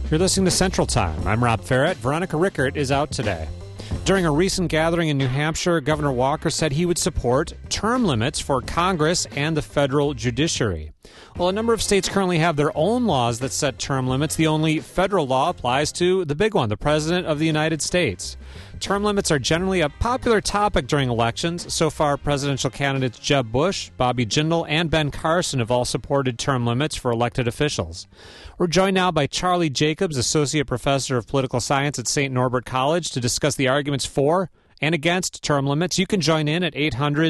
You're listening to Central Time. I'm Rob Ferret. Veronica Rickert is out today. During a recent gathering in New Hampshire, Governor Walker said he would support term limits for Congress and the federal judiciary. Well, a number of states currently have their own laws that set term limits. The only federal law applies to the big one, the President of the United States. Term limits are generally a popular topic during elections. So far, presidential candidates Jeb Bush, Bobby Jindal, and Ben Carson have all supported term limits for elected officials. We're joined now by Charlie Jacobs, Associate Professor of Political Science at St. Norbert College, to discuss the arguments for and against term limits. You can join in at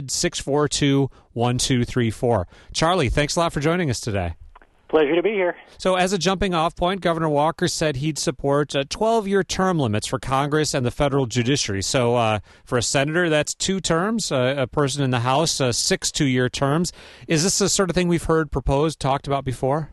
800-642-1234. Charlie, thanks a lot for joining us today. Pleasure to be here. So as a jumping off point, Governor Walker said he'd support 12-year term limits for Congress and the federal judiciary. So for a senator, that's 2 terms, a person in the House, 6 2-year terms. Is this the sort of thing we've heard proposed, talked about before?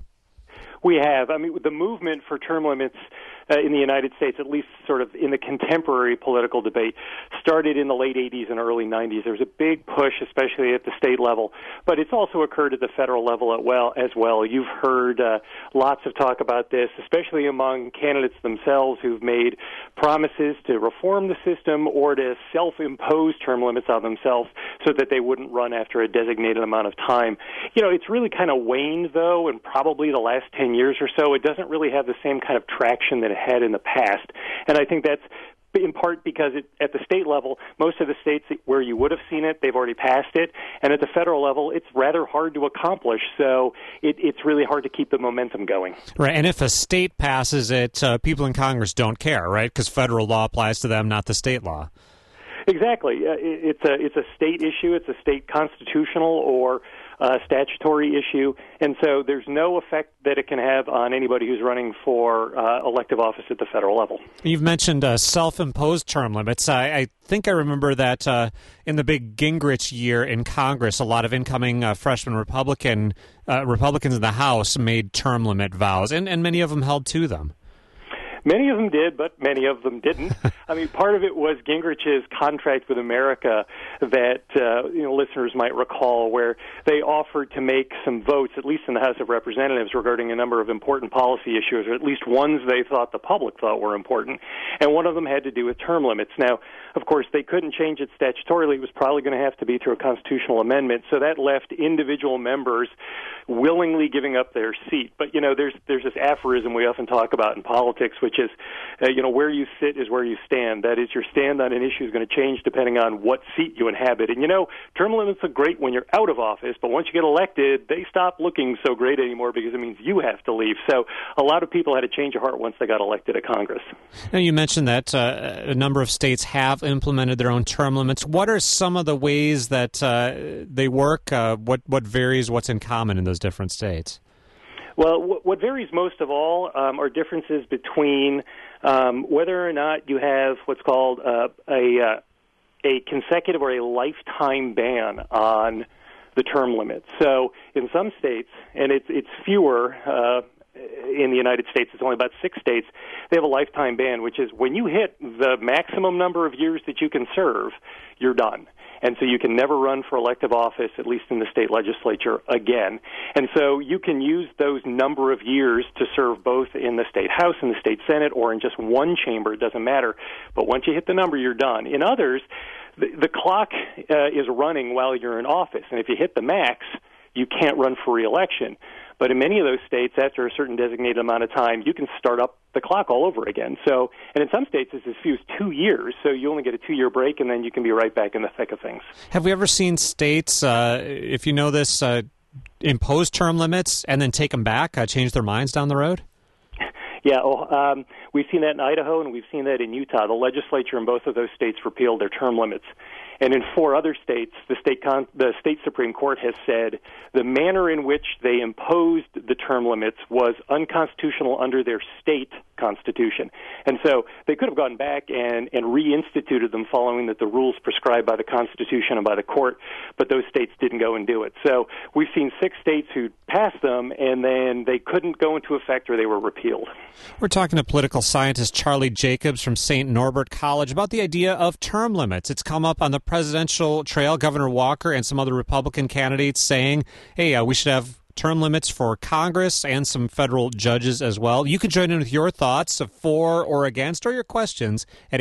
We have. I mean, the movement for term limits in the United States, at least sort of in the contemporary political debate, started in the late 80s and early 90s. There was a big push, especially at the state level, but it's also occurred at the federal level as well. You've heard lots of talk about this, especially among candidates themselves who've made promises to reform the system or to self-impose term limits on themselves so that they wouldn't run after a designated amount of time. You know, it's really kind of waned, though, in probably the last 10 years or so. It doesn't really have the same kind of traction that it had in the past. And I think that's in part because at the state level, most of the states where you would have seen it, they've already passed it. And at the federal level, it's rather hard to accomplish. So it's really hard to keep the momentum going. Right. And if a state passes it, people in Congress don't care, right? Because federal law applies to them, not the state law. Exactly. It's a state issue. It's a state constitutional or statutory issue, and so there's no effect that it can have on anybody who's running for elective office at the federal level. You've mentioned self-imposed term limits. I think I remember that in the big Gingrich year in Congress, a lot of incoming freshman Republicans in the House made term limit vows, and many of them held to them. Many of them did, but many of them didn't. I mean, part of it was Gingrich's contract with America that listeners might recall, where they offered to make some votes, at least in the House of Representatives, regarding a number of important policy issues, or at least ones they thought the public thought were important. And one of them had to do with term limits. Now, of course, they couldn't change it statutorily. It was probably going to have to be through a constitutional amendment. So that left individual members willingly giving up their seat. But, there's this aphorism we often talk about in politics, which is, where you sit is where you stand. That is, your stand on an issue is going to change depending on what seat you inhabit. And, term limits are great when you're out of office, but once you get elected, they stop looking so great anymore because it means you have to leave. So a lot of people had a change of heart once they got elected to Congress. Now, you mentioned that a number of states have implemented their own term limits. What are some of the ways that they work? What varies? What's in common in those different states? Well, what varies most of all are differences between whether or not you have what's called a consecutive or a lifetime ban on the term limit. So in some states, and it's fewer in the United States, it's only about 6 states, they have a lifetime ban, which is when you hit the maximum number of years that you can serve, you're done. And so you can never run for elective office, at least in the state legislature, again. And so you can use those number of years to serve both in the state House and the state Senate or in just one chamber. It doesn't matter. But once you hit the number, you're done. In others, the clock is running while you're in office. And if you hit the max, you can't run for re-election. But in many of those states, after a certain designated amount of time, you can start up the clock all over again. So, and in some states, it's as few as 2 years. So you only get a 2-year break, and then you can be right back in the thick of things. Have we ever seen states, if you know this, impose term limits and then take them back, change their minds down the road? Yeah, we've seen that in Idaho, and we've seen that in Utah. The legislature in both of those states repealed their term limits. And in 4 other states, the state Supreme Court has said the manner in which they imposed the term limits was unconstitutional under their state constitution. And so they could have gone back and reinstituted them following the rules prescribed by the Constitution and by the court, but those states didn't go and do it. So we've seen 6 states who passed them, and then they couldn't go into effect or they were repealed. We're talking to political scientist Charlie Jacobs from St. Norbert College about the idea of term limits. It's come up on the presidential trail. Governor Walker and some other Republican candidates saying, hey, we should have term limits for Congress and some federal judges as well. You can join in with your thoughts for or against or your questions at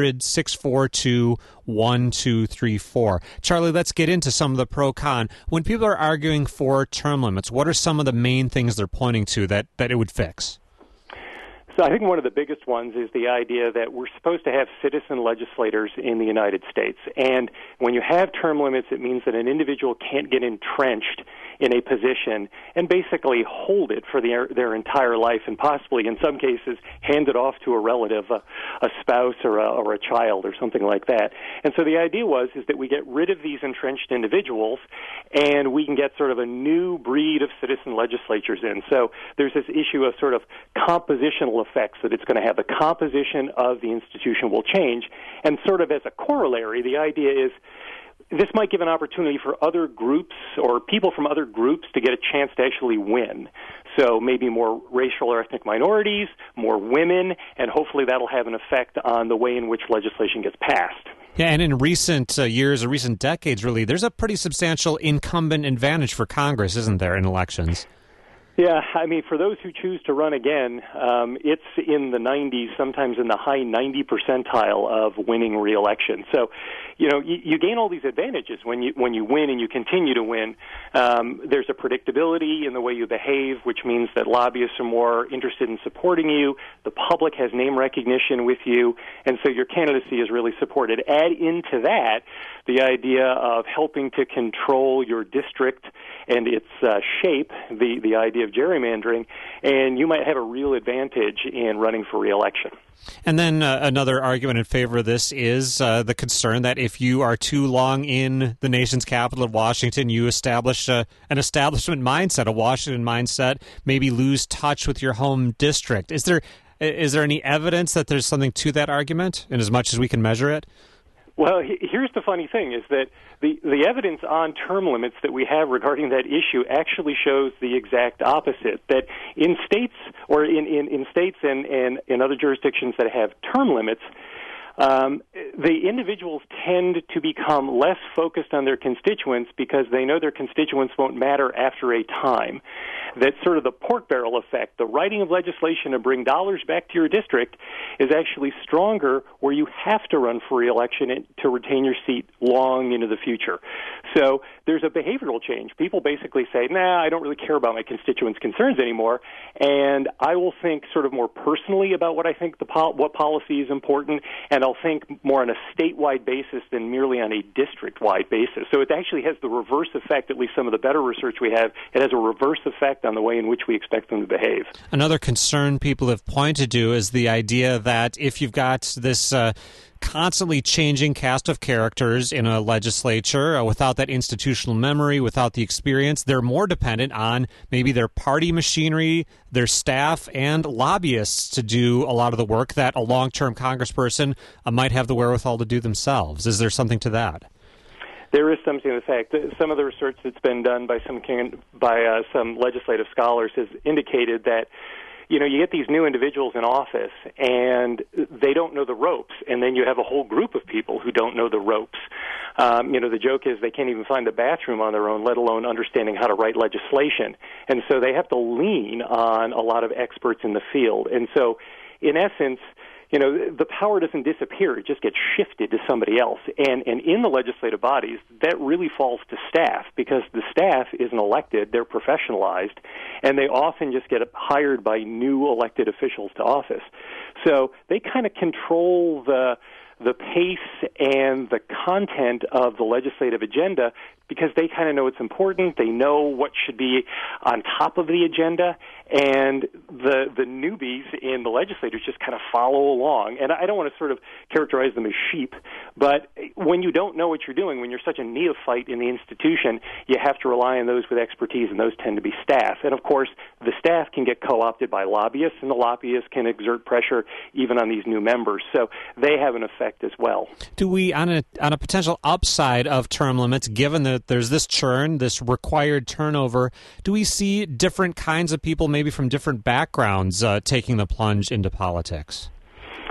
800-642-1234. Charlie, let's get into some of the pro-con. When people are arguing for term limits, what are some of the main things they're pointing to that it would fix? So I think one of the biggest ones is the idea that we're supposed to have citizen legislators in the United States. And when you have term limits, it means that an individual can't get entrenched in a position and basically hold it for their entire life, and possibly, in some cases, hand it off to a relative, a spouse or a child or something like that. And so the idea is that we get rid of these entrenched individuals and we can get sort of a new breed of citizen legislatures in. So there's this issue of sort of compositional effects that it's going to have. The composition of the institution will change. And sort of as a corollary, the idea is this might give an opportunity for other groups or people from other groups to get a chance to actually win. So maybe more racial or ethnic minorities, more women, and hopefully that'll have an effect on the way in which legislation gets passed. Yeah, and in recent years or recent decades, really, there's a pretty substantial incumbent advantage for Congress, isn't there, in elections? Yeah, I mean, for those who choose to run again, it's in the 90s, sometimes in the high 90 percentile of winning re-election. So, you gain all these advantages when you win and you continue to win. There's a predictability in the way you behave, which means that lobbyists are more interested in supporting you. The public has name recognition with you, and so your candidacy is really supported. Add into that the idea of helping to control your district and its shape, the idea of gerrymandering, and you might have a real advantage in running for re-election. And then another argument in favor of this is the concern that if you are too long in the nation's capital of Washington, you establish an establishment mindset, a Washington mindset, maybe lose touch with your home district. Is there any evidence that there's something to that argument, in as much as we can measure it? Well, here's the funny thing, is that the evidence on term limits that we have regarding that issue actually shows the exact opposite, that in states or in states and in other jurisdictions that have term limits, the individuals tend to become less focused on their constituents because they know their constituents won't matter after a time. That's sort of the pork barrel effect. The writing of legislation to bring dollars back to your district is actually stronger where you have to run for re-election to retain your seat long into the future. So there's a behavioral change. People basically say, I don't really care about my constituents' concerns anymore, and I will think sort of more personally about what I think what policy is important, and I'll think more on a statewide basis than merely on a district-wide basis. So it actually has the reverse effect, at least some of the better research we have. It has a reverse effect on the way in which we expect them to behave. Another concern people have pointed to is the idea that if you've got this constantly changing cast of characters in a legislature without that institutional memory, without the experience, they're more dependent on maybe their party machinery, their staff, and lobbyists to do a lot of the work that a long-term congressperson might have the wherewithal to do themselves. Is there something to that? There is something to the fact that some of the research that's been done by some legislative scholars has indicated that you get these new individuals in office and they don't know the ropes, and then you have a whole group of people who don't know the ropes. The joke is they can't even find the bathroom on their own, let alone understanding how to write legislation. And so they have to lean on a lot of experts in the field. And so, in essence, the power doesn't disappear. It just gets shifted to somebody else. And in the legislative bodies, that really falls to staff because the staff isn't elected. They're professionalized, and they often just get hired by new elected officials to office. So they kind of control the pace and the content of the legislative agenda because they kind of know it's important. They know what should be on top of the agenda, and the newbies in the legislators just kind of follow along. And I don't want to sort of characterize them as sheep, but when you don't know what you're doing, when you're such a neophyte in the institution, you have to rely on those with expertise, and those tend to be staff. And, of course, the staff can get co-opted by lobbyists, and the lobbyists can exert pressure even on these new members. So they have an effect as well. Do we, on a potential upside of term limits, given that there's this churn, this required turnover, do we see different kinds of people, maybe from different backgrounds, taking the plunge into politics?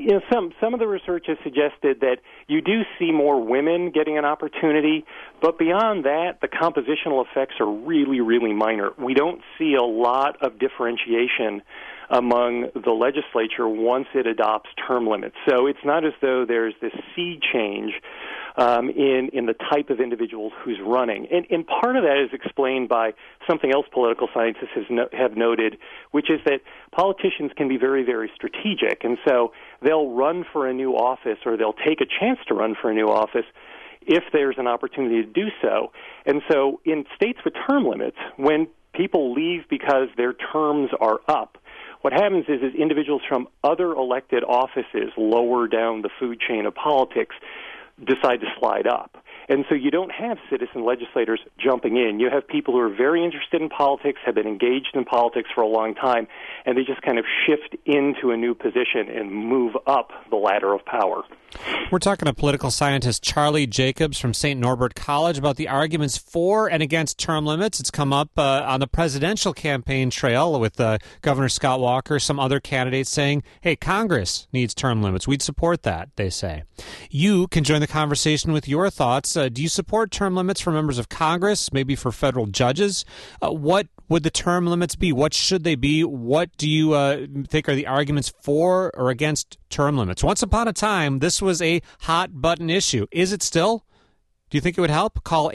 some of the research has suggested that you do see more women getting an opportunity, but beyond that, the compositional effects are really, really minor. We don't see a lot of differentiation among the legislature once it adopts term limits. So it's not as though there's this sea change in the type of individuals who's running. And part of that is explained by something else political scientists have noted, which is that politicians can be very, very strategic. And so they'll run for a new office, or they'll take a chance to run for a new office if there's an opportunity to do so. And so in states with term limits, when people leave because their terms are up, what happens is individuals from other elected offices lower down the food chain of politics decide to slide up. And so you don't have citizen legislators jumping in. You have people who are very interested in politics, have been engaged in politics for a long time, and they just kind of shift into a new position and move up the ladder of power. We're talking to political scientist Charlie Jacobs from St. Norbert College about the arguments for and against term limits. It's come up on the presidential campaign trail with Governor Scott Walker, some other candidates saying, hey, Congress needs term limits. We'd support that, they say. You can join the conversation with your thoughts. Do you support term limits for members of Congress, maybe for federal judges? What would the term limits be? What should they be? What do you think are the arguments for or against term limits? Once upon a time, this was a hot-button issue. Is it still? Do you think it would help? Call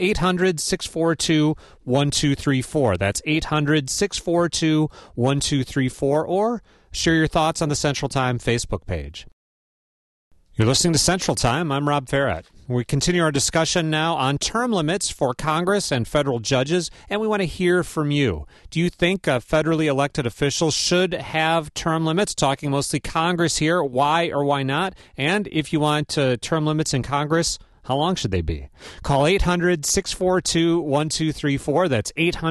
800-642-1234. That's 800-642-1234. Or share your thoughts on the Central Time Facebook page. You're listening to Central Time. I'm Rob Ferret. We continue our discussion now on term limits for Congress and federal judges, and we want to hear from you. Do you think federally elected officials should have term limits? Talking mostly Congress here. Why or why not? And if you want term limits in Congress, how long should they be? Call 800-642-1234. That's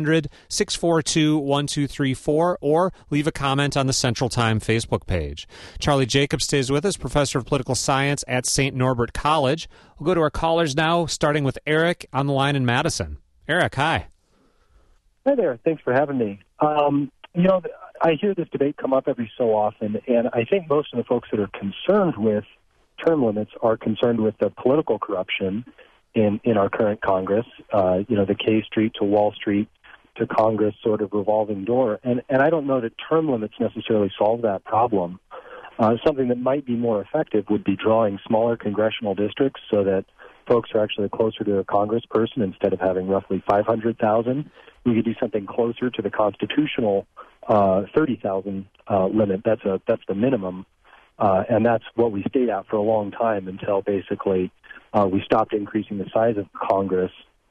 800-642-1234. Or leave a comment on the Central Time Facebook page. Charlie Jacobs stays with us, professor of political science at St. Norbert College. We'll go to our callers now, starting with Eric on the line in Madison. Eric, hi. Hi there. Thanks for having me. I hear this debate come up every so often, and I think most of the folks that are concerned with term limits are concerned with the political corruption in our current Congress, the K Street to Wall Street to Congress sort of revolving door. And I don't know that term limits necessarily solve that problem. Something that might be more effective would be drawing smaller congressional districts so that folks are actually closer to a congressperson instead of having roughly 500,000. We could do something closer to the constitutional 30,000 limit. That's the minimum. And that's what we stayed at for a long time until basically we stopped increasing the size of Congress.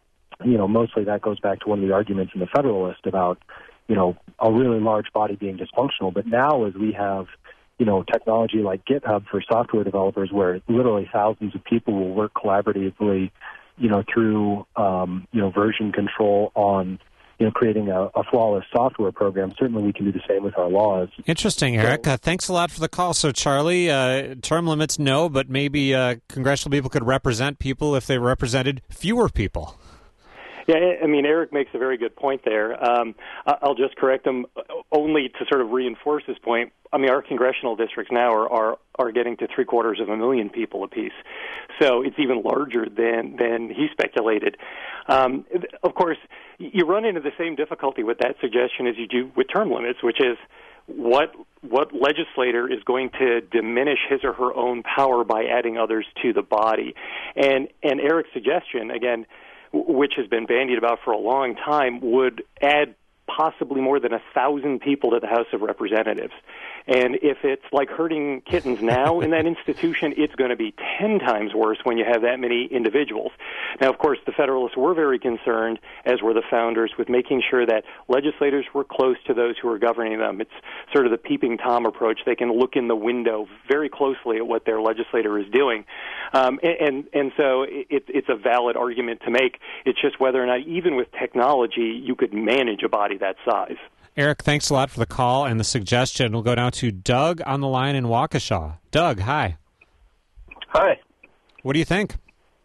Mostly that goes back to one of the arguments in the Federalist about, a really large body being dysfunctional. But now as we have, technology like GitHub for software developers where literally thousands of people will work collaboratively, through, version control on creating a flawless software program. Certainly we can do the same with our laws. Interesting, Eric. Thanks a lot for the call. So, Charlie, term limits, no, but maybe congressional people could represent people if they represented fewer people. Yeah, I mean, Eric makes a very good point there. I'll just correct him only to sort of reinforce his point. I mean, our congressional districts now are getting to 750,000 people apiece. So it's even larger than he speculated. Of course, you run into the same difficulty with that suggestion as you do with term limits, which is what legislator is going to diminish his or her own power by adding others to the body. And Eric's suggestion, again, which has been bandied about for a long time, would add possibly more than 1,000 people to the House of Representatives. And if it's like herding kittens now in that institution, it's going to be 10 times worse when you have that many individuals. Now, of course, the Federalists were very concerned, as were the founders, with making sure that legislators were close to those who are governing them. It's sort of the peeping Tom approach. They can look in the window very closely at what their legislator is doing. And so it's a valid argument to make. It's just whether or not, even with technology, you could manage a body that size. Eric, thanks a lot for the call and the suggestion. We'll go now to Doug on the line in Waukesha. Doug, hi. Hi. What do you think?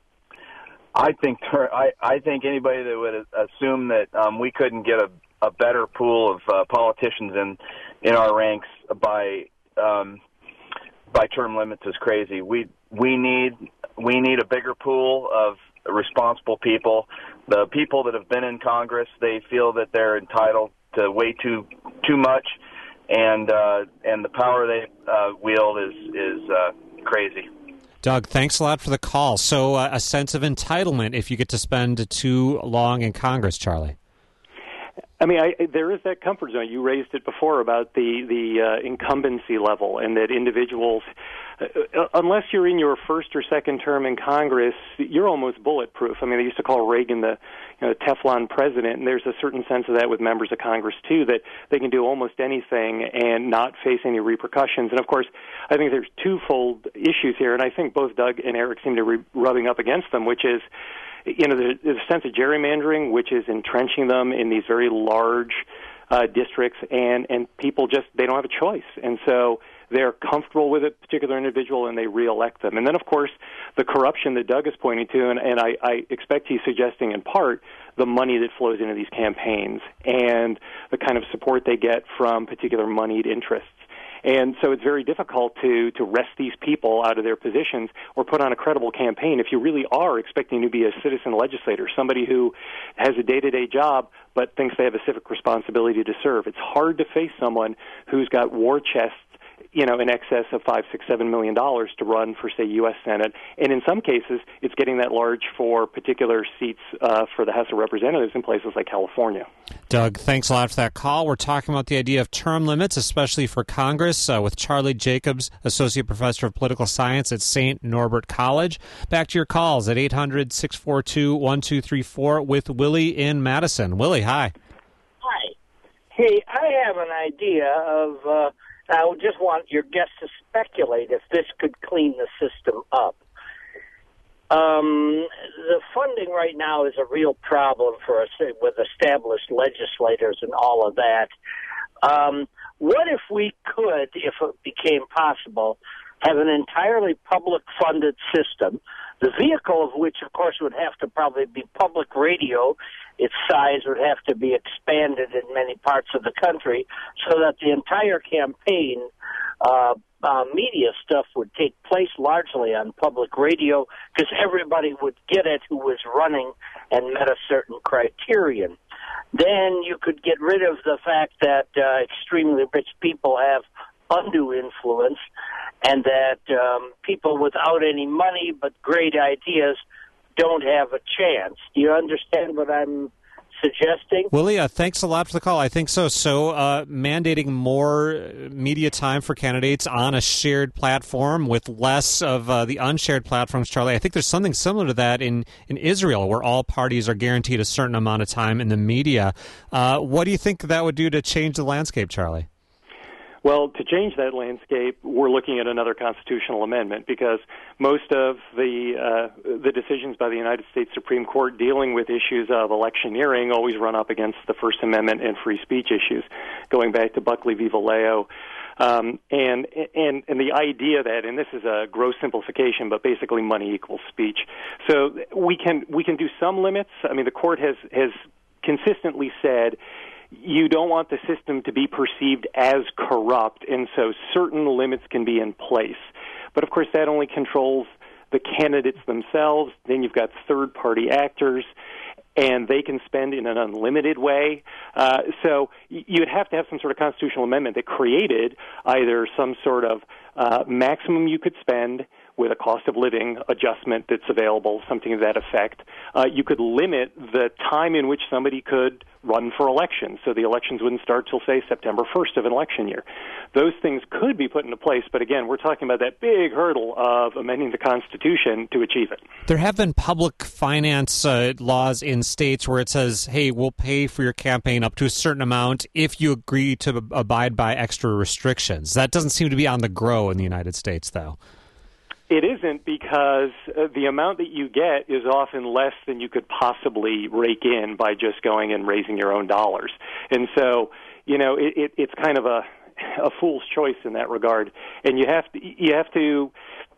I think anybody that would assume that we couldn't get a better pool of politicians in our ranks by by term limits is crazy. We need a bigger pool of responsible people. The people that have been in Congress, they feel that they're entitled to way too much, and the power they wield is crazy. Doug, thanks a lot for the call. So a sense of entitlement if you get to spend too long in Congress, Charlie. I mean, there is that comfort zone. You raised it before about the incumbency level, and that individuals, unless you're in your first or second term in Congress, you're almost bulletproof. I mean, they used to call Reagan the Teflon president, and there's a certain sense of that with members of Congress, too, that they can do almost anything and not face any repercussions. And, of course, I think there's twofold issues here, and I think both Doug and Eric seem to be rubbing up against them, which is, there's a sense of gerrymandering, which is entrenching them in these very large districts, and people just, they don't have a choice. And so they're comfortable with a particular individual, and they reelect them. And then, of course, the corruption that Doug is pointing to, and I expect he's suggesting in part the money that flows into these campaigns and the kind of support they get from particular moneyed interests. And so it's very difficult to wrest these people out of their positions or put on a credible campaign if you really are expecting to be a citizen legislator, somebody who has a day-to-day job but thinks they have a civic responsibility to serve. It's hard to face someone who's got war chests, in excess of $5, $6, $7 million to run for, say, U.S. Senate. And in some cases, it's getting that large for particular seats for the House of Representatives in places like California. Doug, thanks a lot for that call. We're talking about the idea of term limits, especially for Congress, with Charlie Jacobs, Associate Professor of Political Science at St. Norbert College. Back to your calls at 800-642-1234 with Willie in Madison. Willie, hi. Hi. Hey, I have an idea of... I would just want your guests to speculate if this could clean the system up. The funding right now is a real problem for us with established legislators and all of that. What if we could, if it became possible, have an entirely public-funded system, the vehicle of which, of course, would have to probably be public radio. Its size would have to be expanded in many parts of the country so that the entire campaign media stuff would take place largely on public radio because everybody would get it who was running and met a certain criterion. Then you could get rid of the fact that extremely rich people have undue influence and that people without any money but great ideas don't have a chance. Do you understand what I'm suggesting? Willie, thanks a lot for the call. I think so. So mandating more media time for candidates on a shared platform with less of the unshared platforms, Charlie. I think there's something similar to that in Israel where all parties are guaranteed a certain amount of time in the media. What do you think that would do to change the landscape, Charlie? Well, to change that landscape, we're looking at another constitutional amendment because most of the decisions by the United States Supreme Court dealing with issues of electioneering always run up against the First Amendment and free speech issues, going back to Buckley v. Vallejo. And the idea that, and this is a gross simplification, but basically money equals speech. So we can do some limits. I mean, the court has consistently said you don't want the system to be perceived as corrupt, and so certain limits can be in place. But, of course, that only controls the candidates themselves. Then you've got third-party actors, and they can spend in an unlimited way. So you'd have to have some sort of constitutional amendment that created either some sort of maximum you could spend with a cost of living adjustment that's available, something to that effect. You could limit the time in which somebody could run for elections, so the elections wouldn't start till, say, September 1st of an election year. Those things could be put into place, but again, we're talking about that big hurdle of amending the Constitution to achieve it. There have been public finance laws in states where it says, hey, we'll pay for your campaign up to a certain amount if you agree to abide by extra restrictions. That doesn't seem to be on the grow in the United States, though. It isn't, because the amount that you get is often less than you could possibly rake in by just going and raising your own dollars. And so, it's kind of a fool's choice in that regard. And you have to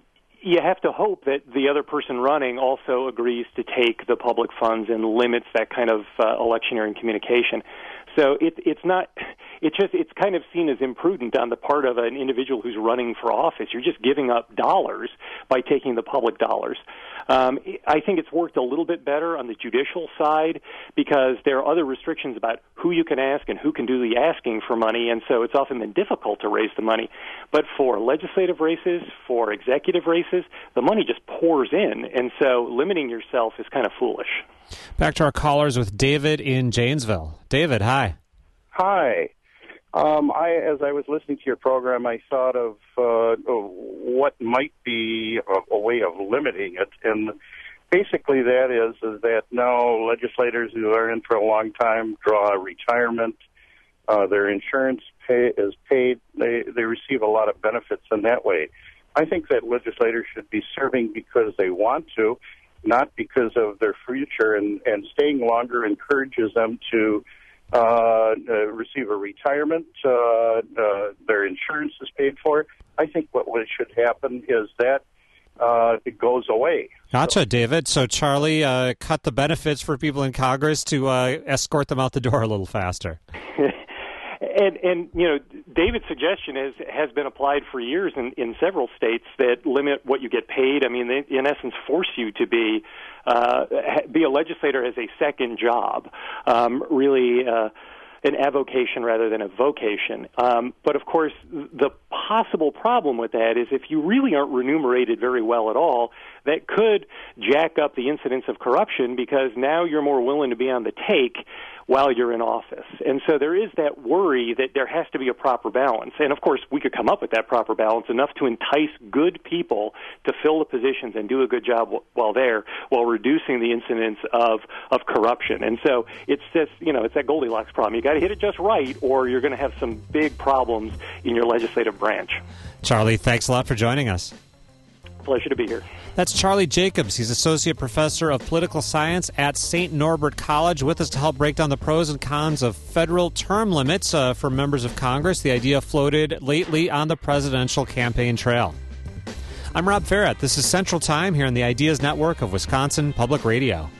hope that the other person running also agrees to take the public funds and limits that kind of electioneering communication. So it's not it's kind of seen as imprudent on the part of an individual who's running for office. You're just giving up dollars by taking the public dollars. I think it's worked a little bit better on the judicial side because there are other restrictions about who you can ask and who can do the asking for money, and so it's often been difficult to raise the money. But for legislative races, for executive races, the money just pours in, and so limiting yourself is kind of foolish. Back to our callers with David in Janesville. David, hi. Hi. As I was listening to your program, I thought of what might be a way of limiting it, and basically that is that now legislators who are in for a long time draw retirement, their insurance is paid, they receive a lot of benefits in that way. I think that legislators should be serving because they want to, not because of their future, and staying longer encourages them to receive a retirement, their insurance is paid for. I think what should happen is that it goes away. Gotcha, David. So Charlie cut the benefits for people in Congress to escort them out the door a little faster. And you know, David's suggestion has been applied for years in several states that limit what you get paid. I mean, they, in essence, force you to be a legislator as a second job, really an avocation rather than a vocation. But, of course, the possible problem with that is if you really aren't remunerated very well at all, that could jack up the incidence of corruption because now you're more willing to be on the take while you're in office. And so there is that worry that there has to be a proper balance. And, of course, we could come up with that proper balance enough to entice good people to fill the positions and do a good job while there, while reducing the incidence of corruption. And so it's just, you know, it's that Goldilocks problem. You got to hit it just right or you're going to have some big problems in your legislative branch. Charlie, thanks a lot for joining us. Pleasure to be here. That's Charlie Jacobs. He's Associate Professor of Political Science at St. Norbert College, with us to help break down the pros and cons of federal term limits for members of Congress, the idea floated lately on the presidential campaign trail. I'm Rob Ferret. This is Central Time here on the Ideas Network of Wisconsin Public Radio.